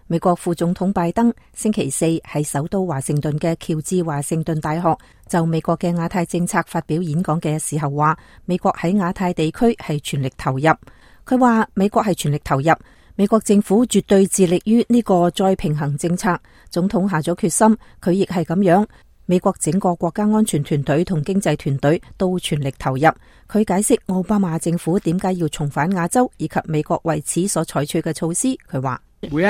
美國副總統拜登星期四喺首都華盛頓嘅喬治華盛頓大學就美國嘅亞太政策發表演講嘅時候話，美國喺亞太地區係全力投入。佢話美國係全力投入，美國政府絕對致力於呢個再平衡政策。總統下咗決心，佢亦係咁樣。美國整個國家安全團隊同經濟團隊都全力投入。佢解釋奧巴馬政府點解要重返亞洲，以及美國為此所採取嘅措施。佢話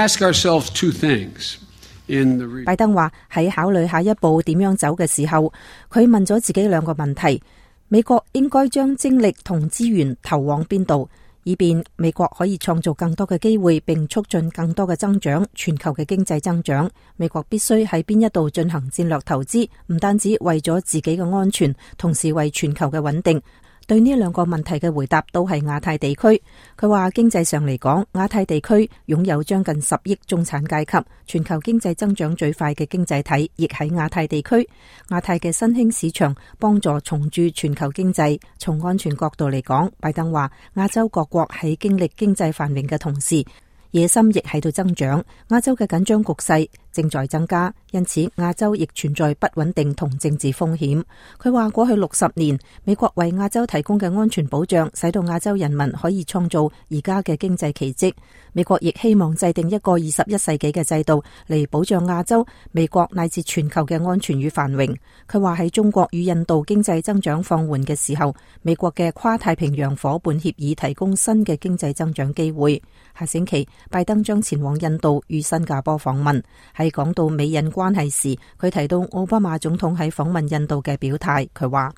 拜登話喺考慮下一步點樣走嘅時候，佢問咗自己兩個問題：美國應該將精力同資源投往邊度，以便美國可以創造更多嘅機會，並促進更多嘅增長，全球嘅經濟增長。美國必須喺邊一度進行戰略投資，唔單止為咗自己嘅安全，同時為全球嘅穩定。對呢兩個問題嘅回答都係亞太地區。佢話經濟上嚟講，亞太地區擁有將近10億中產階級，全球經濟增長最快嘅經濟體亦喺亞太地區。亞太嘅新興市場幫助重鑄全球經濟。從安全角度嚟講，拜登話亞洲各國喺經歷經濟繁榮嘅同時，野心亦喺度增長，亞洲嘅緊張局勢正在增加，因此亞洲亦存在不穩定同政治風險。佢話過去60年，美國為亞洲提供嘅安全保障，使到亞洲人民可以創造而家嘅經濟奇蹟。美國亦希望制定一個21世紀嘅制度嚟保障亞洲、美國乃至全球嘅安全與繁榮。佢話喺中國與印度經濟增長放緩嘅時候，美國嘅跨太平洋夥伴協議提供新嘅經濟增長機會。下星期拜登將前往印度與新加坡訪問。喺講到美印關係時，佢提到奧巴馬總統喺訪問印度嘅表態。佢話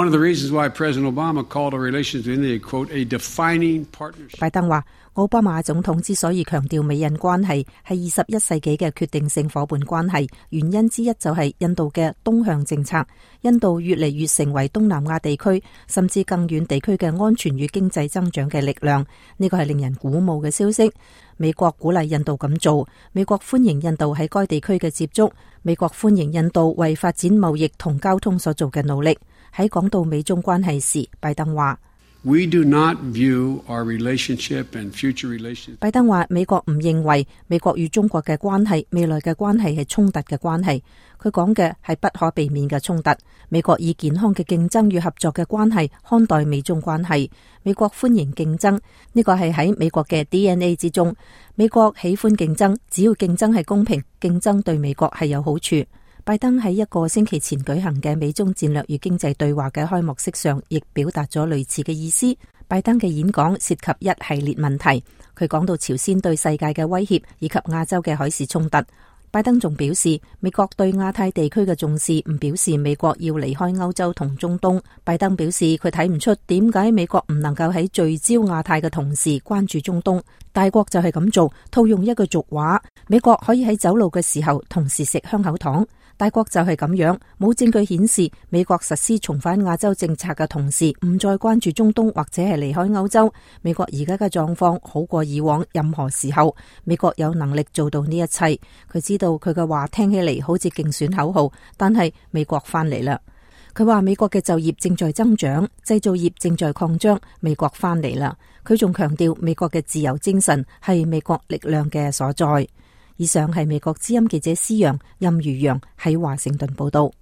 拜登話奧巴馬總統之所以強調美印關係係21世紀嘅決定性夥伴關係，原因之一就係印度嘅東向政策。印度越嚟越成為東南亞地區甚至更遠地區嘅安全與經濟增長嘅力量，呢個係令人鼓舞嘅消息。美國鼓勵印度咁做，美國歡迎印度喺該地區嘅接觸，美國歡迎印度為發展貿易同交通所做嘅努力。喺講到美中關係時，拜登話拜登話美國唔認為美國與中國嘅關係、未來嘅關係係衝突嘅關係。佢講嘅係不可避免嘅衝突。美國以健康嘅競爭與合作嘅關係看待美中關係。美國歡迎競爭，呢個係喺美國嘅 DNA 之中。美國喜歡競爭，只要競爭係公平，競爭對美國係有好處。拜登喺一個星期前舉行嘅美中戰略與經濟對話嘅開幕式上，亦表達咗類似嘅意思。拜登嘅演講涉及一系列問題，佢講到朝鮮對世界嘅威脅以及亞洲嘅海事衝突。拜登仲表示，美國對亞太地區嘅重視唔表示美國要離開歐洲同中東。拜登表示，佢睇唔出點解美國唔能夠喺聚焦亞太嘅同時關注中東。大國就係咁做，套用一句俗話，美國可以喺走路嘅時候同時食香口糖。大國就係咁樣，冇證據顯示美國實施重返亞洲政策嘅同時唔再關注中東或者係離開歐洲。美國而家嘅狀況好過以往任何時候，美國有能力做到呢一切。佢知道佢嘅話聽起嚟好似競選口號，但係美國翻嚟啦。佢話美國嘅就業正在增長，製造業正在擴張，美國翻嚟啦。佢仲強調美國嘅自由精神係美國力量嘅所在。以上係美國之音記者施陽、任如陽喺華盛頓報道。